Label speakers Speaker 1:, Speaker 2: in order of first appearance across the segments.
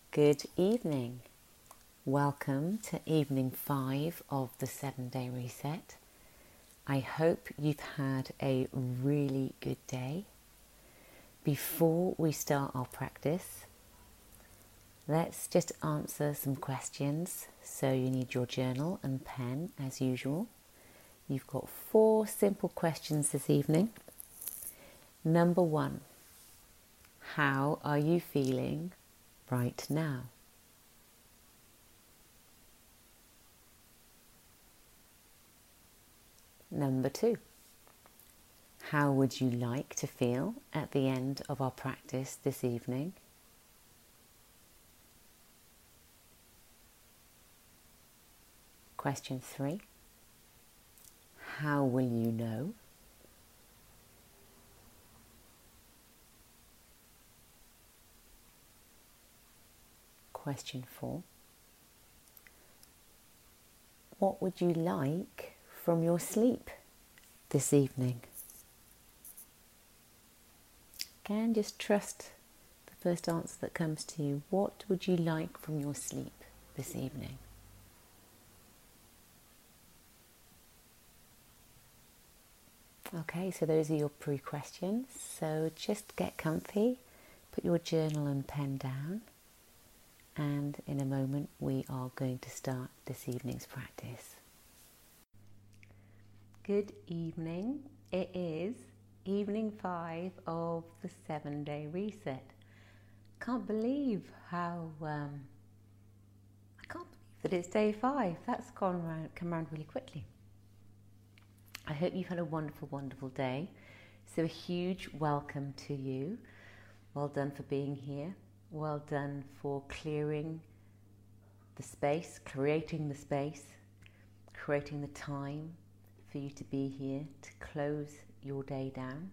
Speaker 1: Good evening. Welcome to evening 5 of the 7-day reset. I hope you've had a really good day. Before we start our practice, let's just answer some questions. So you need your journal and pen as usual. You've got 4 simple questions this evening. Number 1, how are you feeling right now? Number 2, how would you like to feel at the end of our practice this evening? Question 3, how will you know? Question 4, what would you like from your sleep this evening? Again, just trust the first answer that comes to you. What would you like from your sleep this evening? Okay, so those are your pre-questions. So just get comfy, put your journal and pen down, and in a moment we are going to start this evening's practice. Good evening. It is evening 5 of the 7-day reset. Can't believe how I can't believe that it's day 5. That's come around really quickly. I hope you've had a wonderful day. So a huge welcome to you. Well done for being here. Well done for clearing the space, creating the space, creating the time for you to be here to close your day down.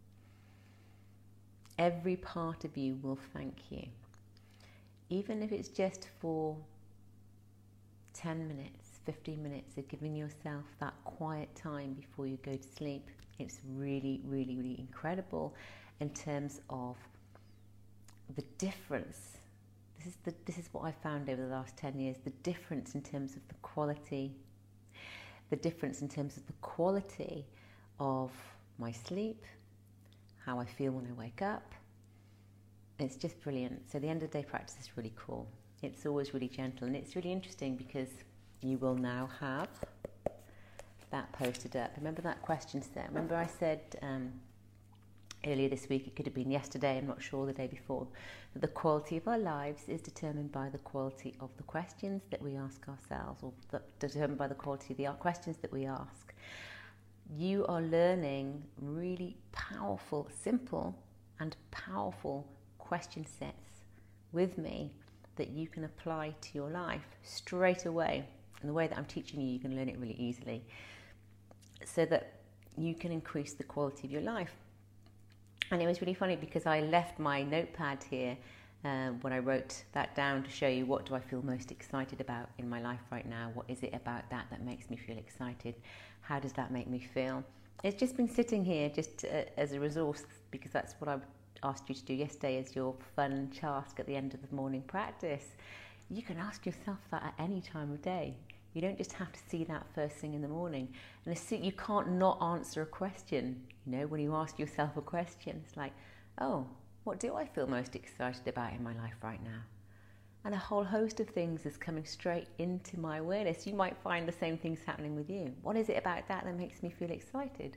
Speaker 1: Every part of you will thank you. Even if it's just for 10 minutes, 15 minutes of giving yourself that quiet time before you go to sleep. It's really incredible in terms of the difference. This is what I found over the last 10 years, the difference in terms of the quality, the difference in terms of the quality of my sleep, how I feel when I wake up. It's just brilliant. So the end of day practice is really cool. It's always really gentle, and it's really interesting because you will now have that posted up. Remember that question set? Remember I said earlier this week, it could have been yesterday, I'm not sure, the day before, that the quality of our lives is determined by the quality of the questions that we ask ourselves, or determined by the quality of the questions that we ask. You are learning really powerful, simple and powerful question sets with me that you can apply to your life straight away. And the way that I'm teaching you, you can learn it really easily so that you can increase the quality of your life. And it was really funny because I left my notepad here when I wrote that down to show you what do I feel most excited about in my life right now. What is it about that makes me feel excited? How does that make me feel? It's just been sitting here just as a resource, because that's what I asked you to do yesterday as your fun task at the end of the morning practice. You can ask yourself that at any time of day. You don't just have to see that first thing in the morning. And you can't not answer a question. You know, when you ask yourself a question, it's like, oh, what do I feel most excited about in my life right now? And a whole host of things is coming straight into my awareness. You might find the same things happening with you. What is it about that makes me feel excited?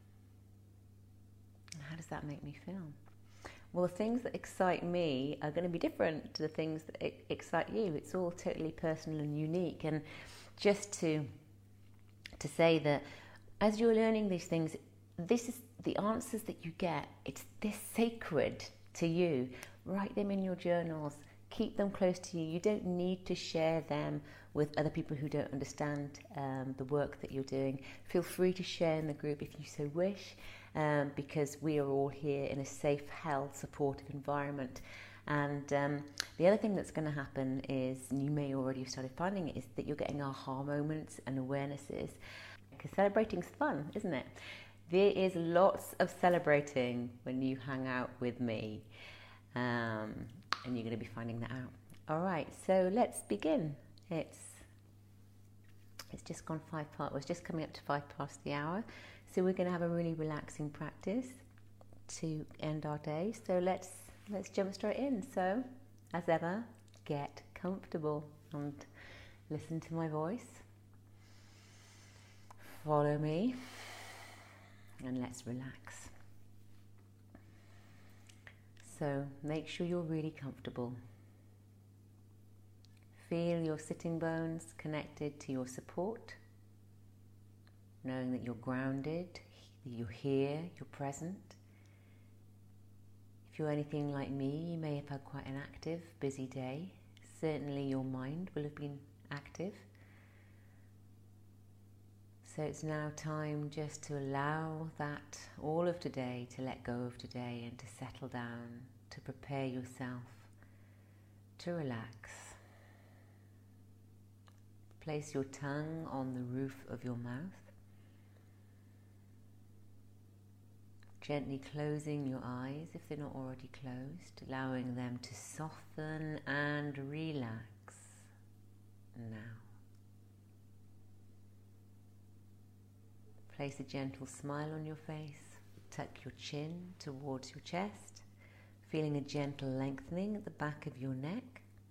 Speaker 1: And how does that make me feel? Well, the things that excite me are going to be different to the things that excite you. It's all totally personal and unique. And just to say that as you're learning these things, this is the answers that you get. It's this sacred to you. Write them in your journals. Keep them close to you. You don't need to share them with other people who don't understand the work that you're doing. Feel free to share in the group if you so wish, because we are all here in a safe, held, supportive environment. And the other thing that's going to happen is, and you may already have started finding it, is that you're getting aha moments and awarenesses. Because celebrating's fun, isn't it? There is lots of celebrating when you hang out with me. And you're going to be finding that out. Alright, so let's begin. It's just gone 5 past, it's just coming up to 5 past the hour. So we're going to have a really relaxing practice to end our day. So let's jump straight in. So, as ever, get comfortable and listen to my voice. Follow me and let's relax. So make sure you're really comfortable. Feel your sitting bones connected to your support, knowing that you're grounded, that you're here, you're present. If you're anything like me, you may have had quite an active, busy day. Certainly your mind will have been active. So it's now time just to allow that, all of today, to let go of today and to settle down, to prepare yourself to relax. Place your tongue on the roof of your mouth, gently closing your eyes if they're not already closed, allowing them to soften and relax now. Place a gentle smile on your face, tuck your chin towards your chest, feeling a gentle lengthening at the back of your neck.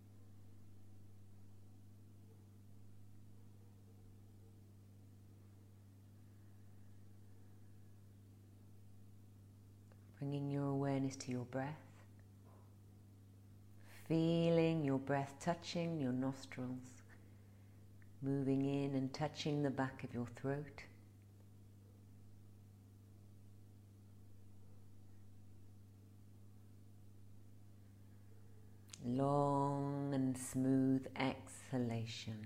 Speaker 1: Bringing your awareness to your breath, feeling your breath touching your nostrils, moving in and touching the back of your throat. Long and smooth exhalation.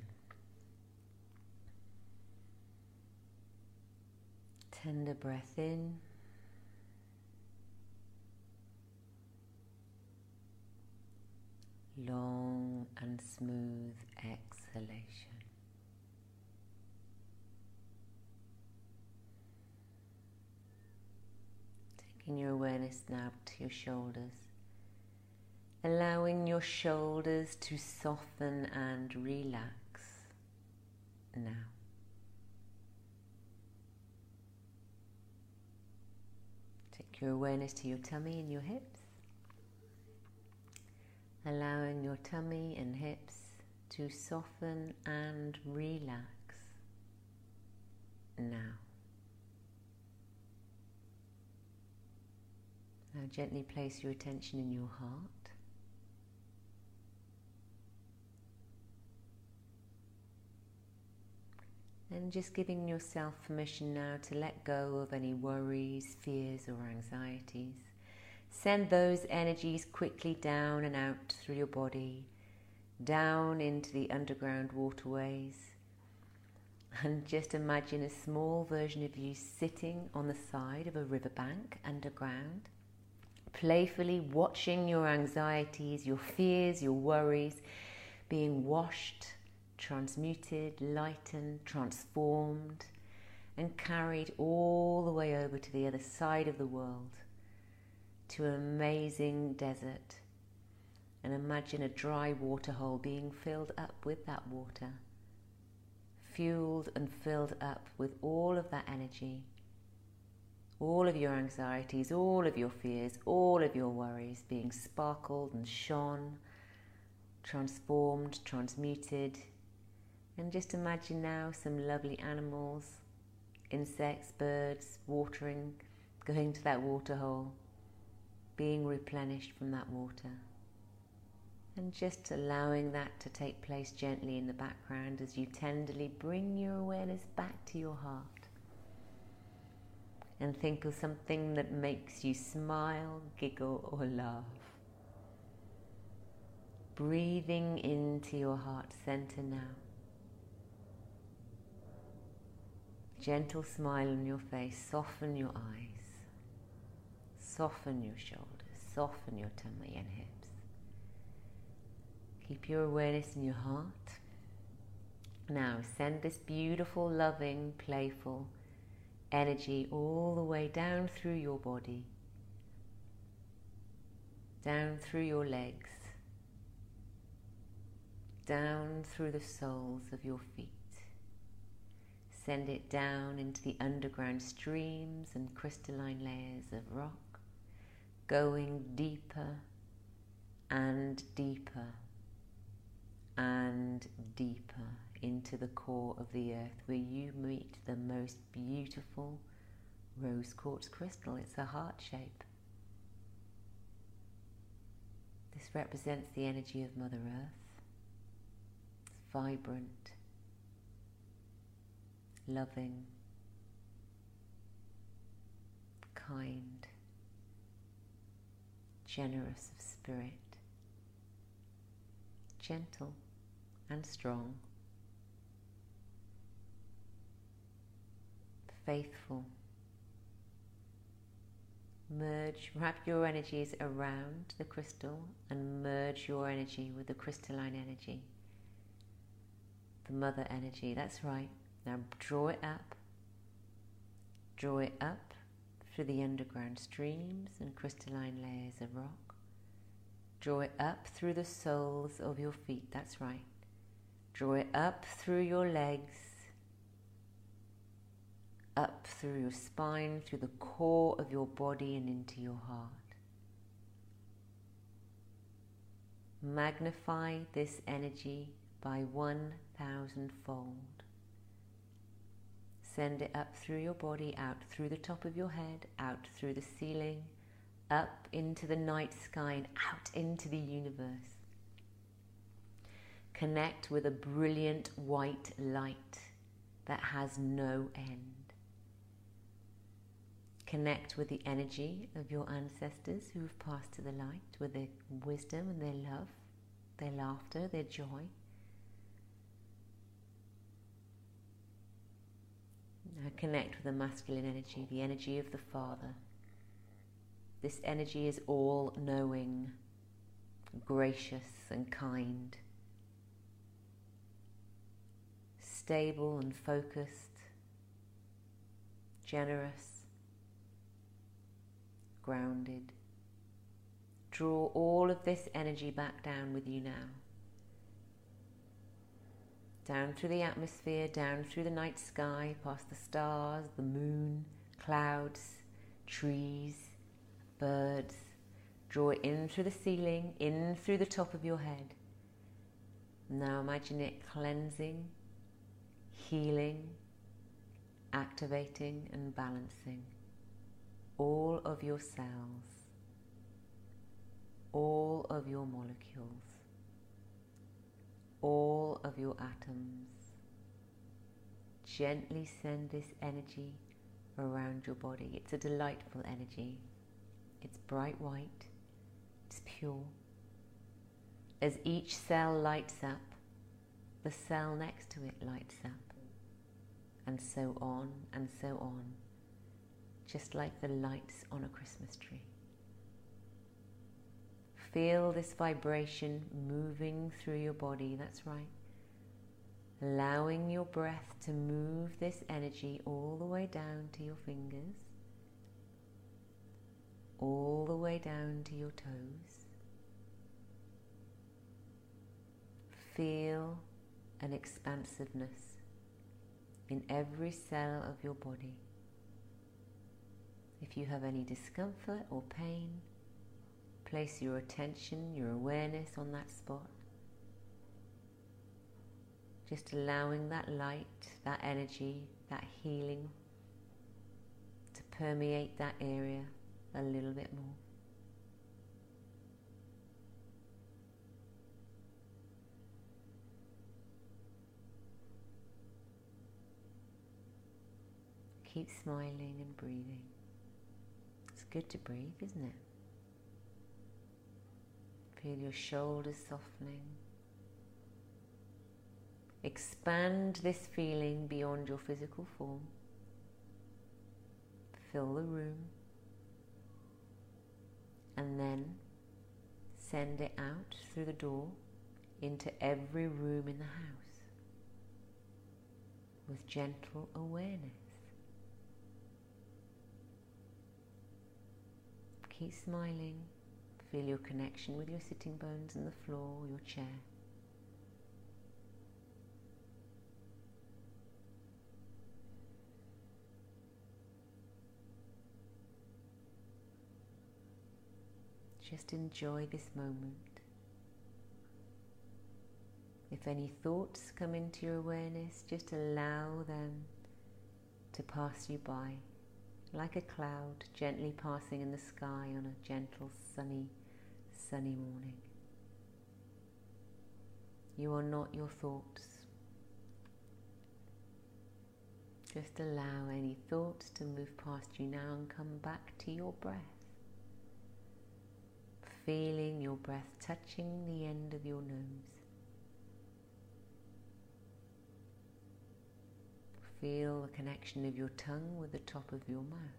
Speaker 1: Tender breath in. Long and smooth exhalation. Taking your awareness now to your shoulders, allowing your shoulders to soften and relax now. Take your awareness to your tummy and your hips, allowing your tummy and hips to soften and relax now. Now gently place your attention in your heart. And just giving yourself permission now to let go of any worries, fears or anxieties. Send those energies quickly down and out through your body, down into the underground waterways. And just imagine a small version of you sitting on the side of a riverbank underground, playfully watching your anxieties, your fears, your worries being washed, transmuted, lightened, transformed, and carried all the way over to the other side of the world, to an amazing desert. And imagine a dry waterhole being filled up with that water, fueled and filled up with all of that energy, all of your anxieties, all of your fears, all of your worries being sparkled and shone, transformed, transmuted. And just imagine now some lovely animals, insects, birds, watering, going to that waterhole, being replenished from that water. And just allowing that to take place gently in the background as you tenderly bring your awareness back to your heart. And think of something that makes you smile, giggle or laugh. Breathing into your heart center now. Gentle smile on your face, soften your eyes, soften your shoulders, soften your tummy and hips. Keep your awareness in your heart. Now send this beautiful, loving, playful energy all the way down through your body, down through your legs, down through the soles of your feet. Send it down into the underground streams and crystalline layers of rock, going deeper and deeper and deeper into the core of the earth, where you meet the most beautiful rose quartz crystal. It's a heart shape. This represents the energy of Mother Earth. It's vibrant, loving, kind, generous of spirit, gentle and strong, faithful. Wrap your energies around the crystal and merge your energy with the crystalline energy, the mother energy. That's right. Now draw it up through the underground streams and crystalline layers of rock. Draw it up through the soles of your feet. That's right. Draw it up through your legs, up through your spine, through the core of your body and into your heart. Magnify this energy by 1,000-fold. Send it up through your body, out through the top of your head, out through the ceiling, up into the night sky and out into the universe. Connect with a brilliant white light that has no end. Connect with the energy of your ancestors who have passed to the light, with their wisdom and their love, their laughter, their joy. Now connect with the masculine energy, the energy of the Father. This energy is all-knowing, gracious and kind, stable and focused, generous, grounded. Draw all of this energy back down with you now. Down through the atmosphere, down through the night sky, past the stars, the moon, clouds, trees, birds. Draw it in through the ceiling, in through the top of your head. Now imagine it cleansing, healing, activating and balancing all of your cells, all of your molecules, all of your atoms. Gently send this energy around your body. It's a delightful energy. It's bright white. It's pure. As each cell lights up, the cell next to it lights up, and so on and so on, just like the lights on a Christmas tree. Feel this vibration moving through your body. That's right. Allowing your breath to move this energy all the way down to your fingers, all the way down to your toes. Feel an expansiveness in every cell of your body. If you have any discomfort or pain, place your attention, your awareness on that spot. Just allowing that light, that energy, that healing to permeate that area a little bit more. Keep smiling and breathing. It's good to breathe, isn't it? Feel your shoulders softening. Expand this feeling beyond your physical form. Fill the room. And then send it out through the door into every room in the house with gentle awareness. Keep smiling. Feel your connection with your sitting bones and the floor, your chair. Just enjoy this moment. If any thoughts come into your awareness, just allow them to pass you by, like a cloud gently passing in the sky on a gentle, sunny morning. You are not your thoughts. Just allow any thoughts to move past you now and come back to your breath. Feeling your breath touching the end of your nose. Feel the connection of your tongue with the top of your mouth.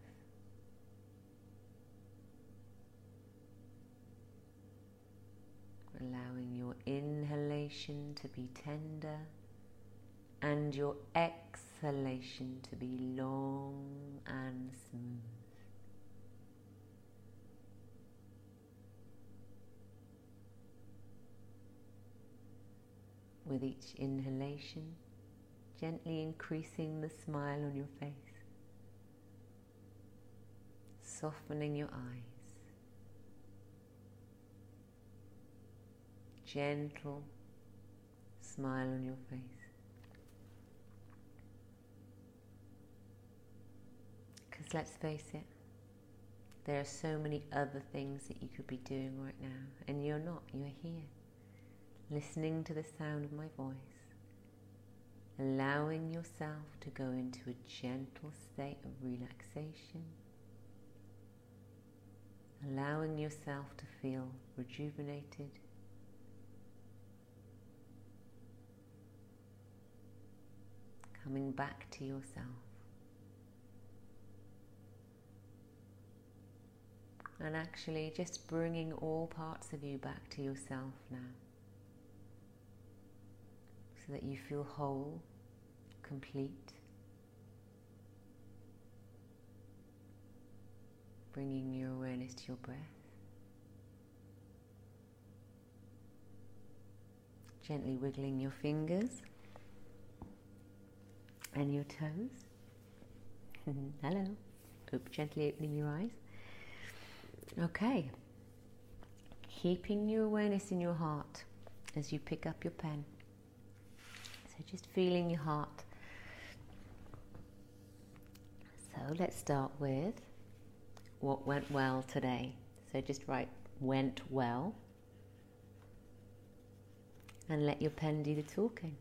Speaker 1: Allowing your inhalation to be tender and your exhalation to be long and smooth. With each inhalation, gently increasing the smile on your face, softening your eyes. Gentle smile on your face. Because let's face it, there are so many other things that you could be doing right now, and you're not, you're here, listening to the sound of my voice, allowing yourself to go into a gentle state of relaxation, allowing yourself to feel rejuvenated, coming back to yourself. And actually just bringing all parts of you back to yourself now, so that you feel whole, complete. Bringing your awareness to your breath. Gently wiggling your fingers and your toes. Hello. Gently opening your eyes. Okay. Keeping your awareness in your heart as you pick up your pen. So just feeling your heart. So let's start with what went well today. So just write went well and let your pen do the talking.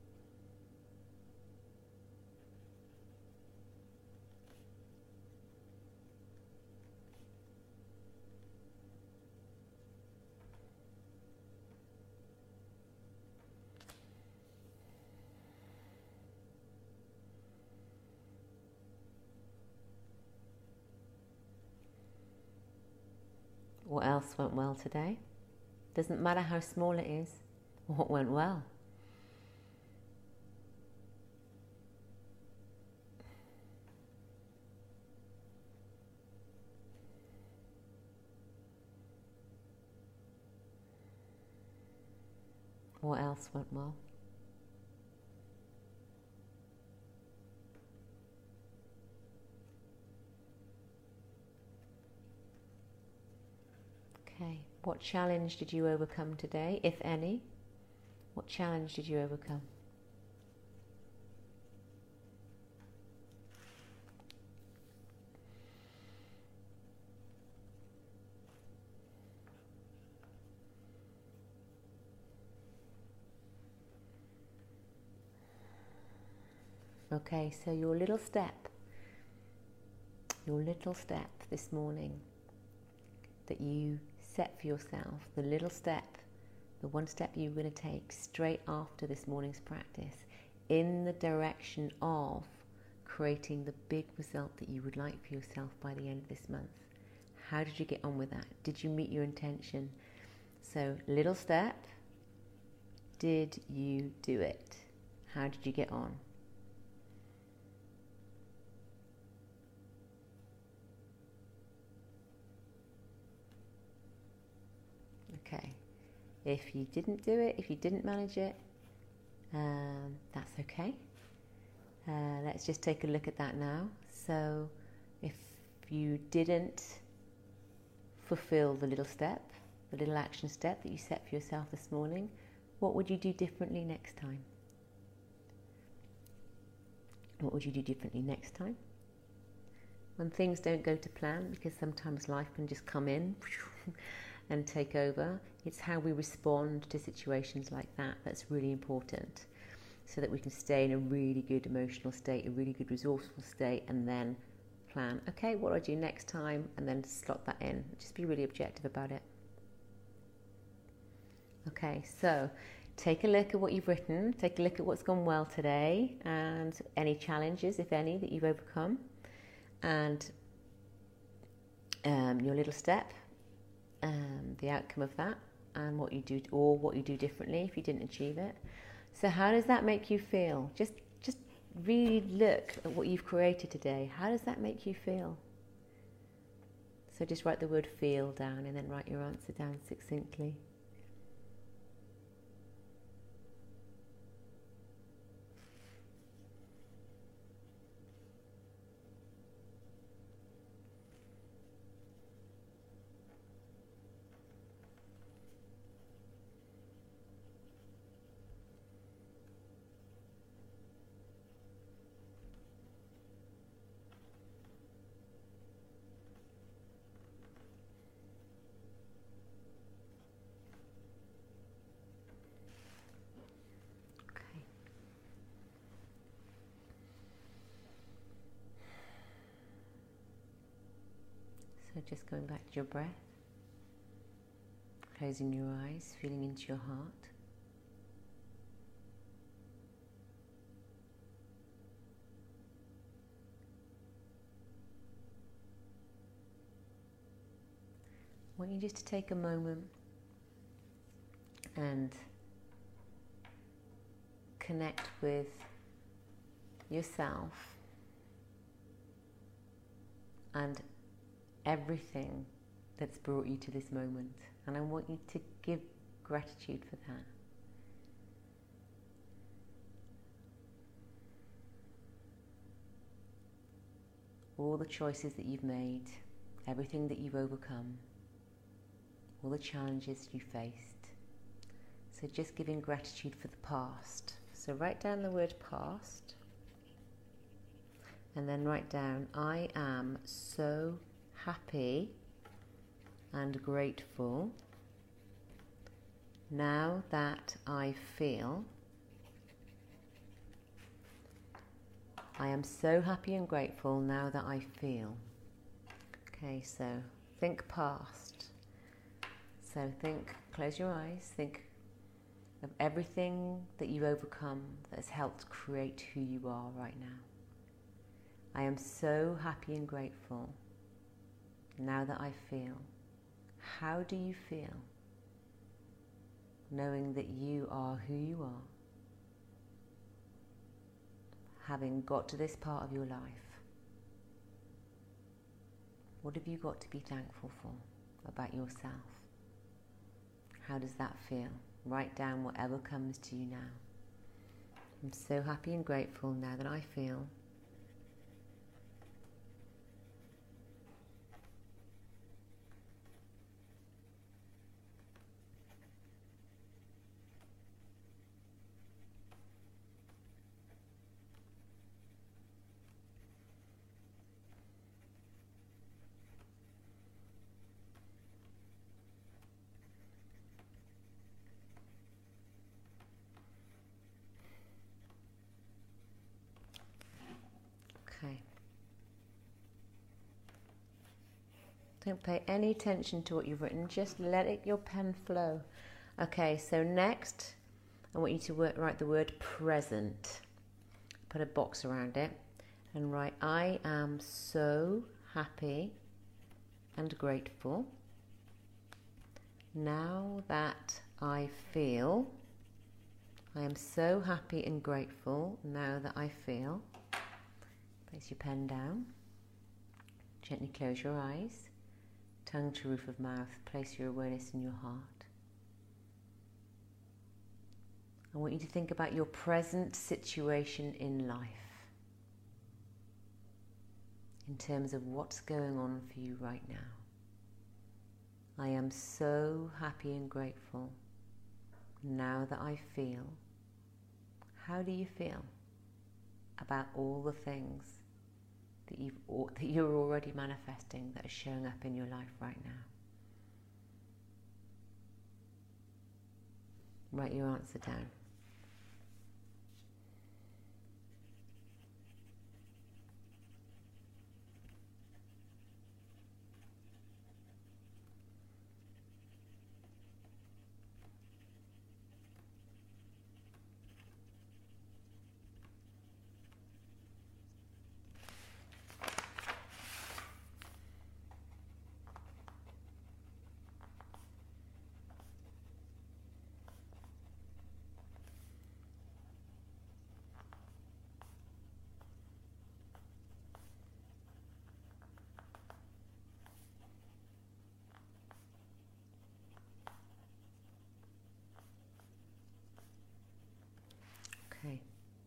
Speaker 1: What else went well today? Doesn't matter how small it is. What went well? What else went well? Okay, what challenge did you overcome today, if any? What challenge did you overcome? Okay, so your little step this morning that you set for yourself, the little step, the one step you're going to take straight after this morning's practice in the direction of creating the big result that you would like for yourself by the end of this month. How did you get on with that? Did you meet your intention? So, little step, did you do it? How did you get on? Okay, if you didn't do it, if you didn't manage it, that's okay. Let's just take a look at that now. So if you didn't fulfill the little step, the little action step that you set for yourself this morning, what would you do differently next time? What would you do differently next time? When things don't go to plan, because sometimes life can just come in and take over, it's how we respond to situations like that that's really important, so that we can stay in a really good emotional state, a really good resourceful state, and then plan, okay, what do I do next time? And then slot that in. Just be really objective about it. Okay, so take a look at what you've written, take a look at what's gone well today, and any challenges, if any, that you've overcome, and your little step, the outcome of that, and what you do, or what you do differently if you didn't achieve it. So how does that make you feel? Just really look at what you've created today. How does that make you feel? So just write the word feel down, and then write your answer down succinctly. So just going back to your breath, closing your eyes, feeling into your heart. I want you just to take a moment and connect with yourself and everything that's brought you to this moment, and I want you to give gratitude for that. All the choices that you've made, everything that you've overcome, all the challenges you faced. So just giving gratitude for the past. So write down the word past, and then write down, I am so happy and grateful now that I feel. I am so happy and grateful now that I feel. Okay, so think past. So think, close your eyes, think of everything that you've overcome that has helped create who you are right now. I am so happy and grateful now that I feel. How do you feel knowing that you are who you are, having got to this part of your life? What have you got to be thankful for about yourself? How does that feel? Write down whatever comes to you now. I'm so happy and grateful now that I feel. Okay. Don't pay any attention to what you've written, just let your pen flow. Okay, so next I want you to write the word present. Put a box around it and write, I am so happy and grateful now that I feel. I am so happy and grateful now that I feel. Place your pen down. Gently close your eyes. Tongue to roof of mouth. Place your awareness in your heart. I want you to think about your present situation in life, in terms of what's going on for you right now. I am so happy and grateful now that I feel. How do you feel about all the things that you're already manifesting that are showing up in your life right now? Write your answer down. Okay.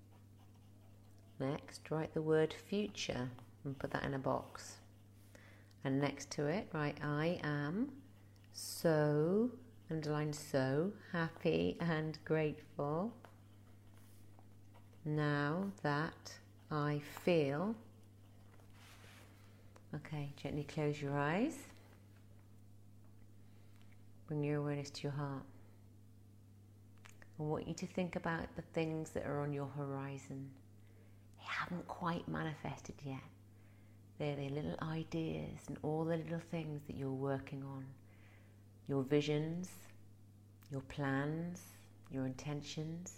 Speaker 1: Next, write the word future and put that in a box. And next to it, write I am so, underline so, happy and grateful now that I feel. Okay, gently close your eyes. Bring your awareness to your heart. I want you to think about the things that are on your horizon. They haven't quite manifested yet. They're the little ideas and all the little things that you're working on. Your visions, your plans, your intentions.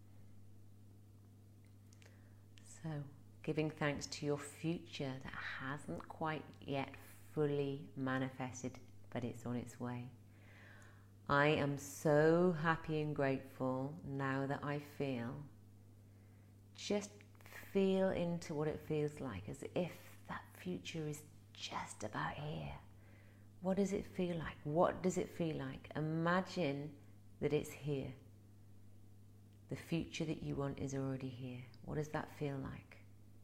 Speaker 1: So, giving thanks to your future that hasn't quite yet fully manifested, but it's on its way. I am so happy and grateful now that I feel. Just feel into what it feels like, as if that future is just about here. What does it feel like? What does it feel like? Imagine that it's here. The future that you want is already here. What does that feel like?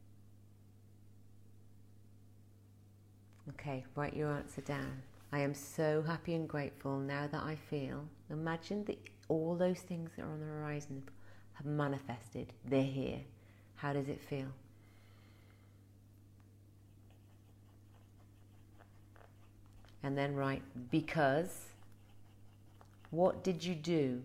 Speaker 1: Okay, write your answer down. I am so happy and grateful now that I feel. Imagine that all those things that are on the horizon have manifested. They're here. How does it feel? And then write, because. What did you do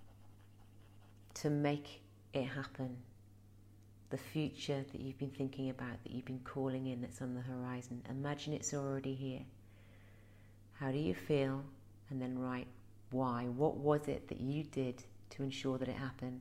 Speaker 1: to make it happen? The future that you've been thinking about, that you've been calling in, that's on the horizon. Imagine it's already here. How do you feel? And then write why. What was it that you did to ensure that it happened?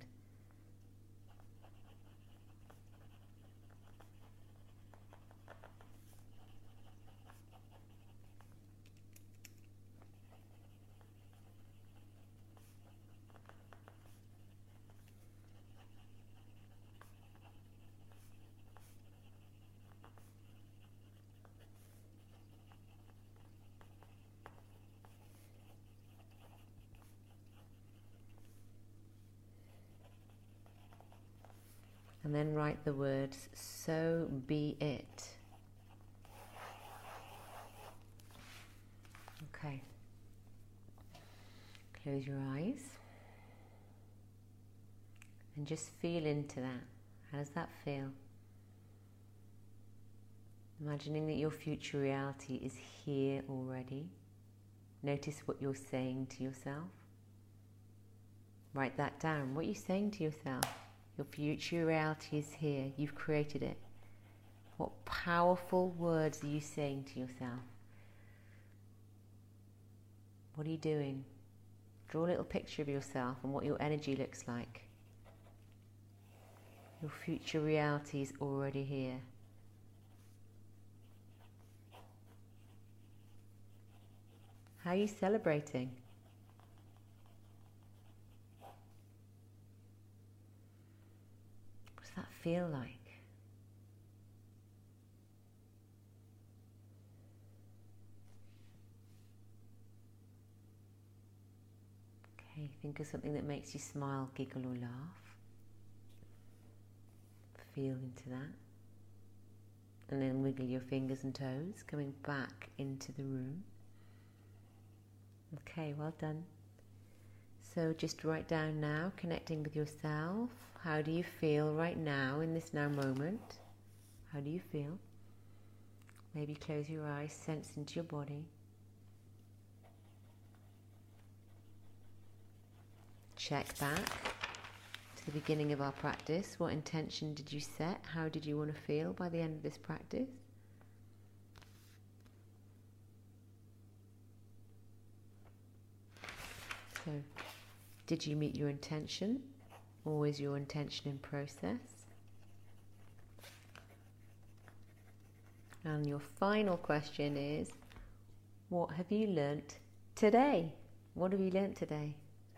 Speaker 1: And then write the words, so be it. Okay. Close your eyes. And just feel into that. How does that feel? Imagining that your future reality is here already. Notice what you're saying to yourself. Write that down. What are you saying to yourself? Your future reality is here. You've created it. What powerful words are you saying to yourself? What are you doing? Draw a little picture of yourself and what your energy looks like. Your future reality is already here. How are you celebrating? What does that feel like? Okay, think of something that makes you smile, giggle or laugh. Feel into that. And then wiggle your fingers and toes, coming back into the room. Okay, well done. So just write down now, connecting with yourself. How do you feel right now in this now moment? How do you feel? Maybe close your eyes, sense into your body. Check back to the beginning of our practice. What intention did you set? How did you want to feel by the end of this practice? So, did you meet your intention? Or is your intention in process? And your final question is, what have you learnt today? What have you learnt today?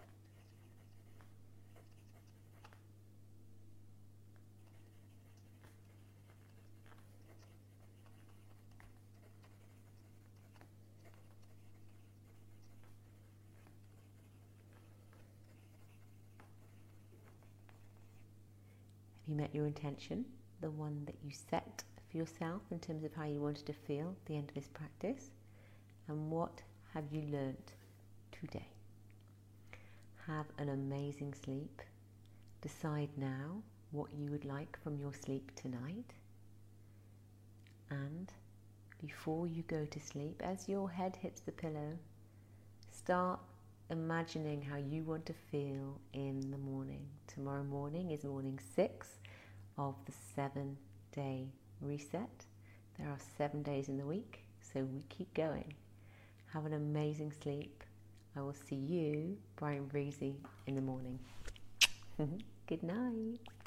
Speaker 1: Have you met your intention, the one that you set for yourself in terms of how you wanted to feel at the end of this practice? And what have you learnt today? Have an amazing sleep. Decide now what you would like from your sleep tonight. And before you go to sleep, as your head hits the pillow, start imagining how you want to feel in the morning. Tomorrow morning is morning 6 of the 7-day reset. There are 7 days in the week, so we keep going. Have an amazing sleep. I will see you, Bright and Breezy, in the morning. Good night.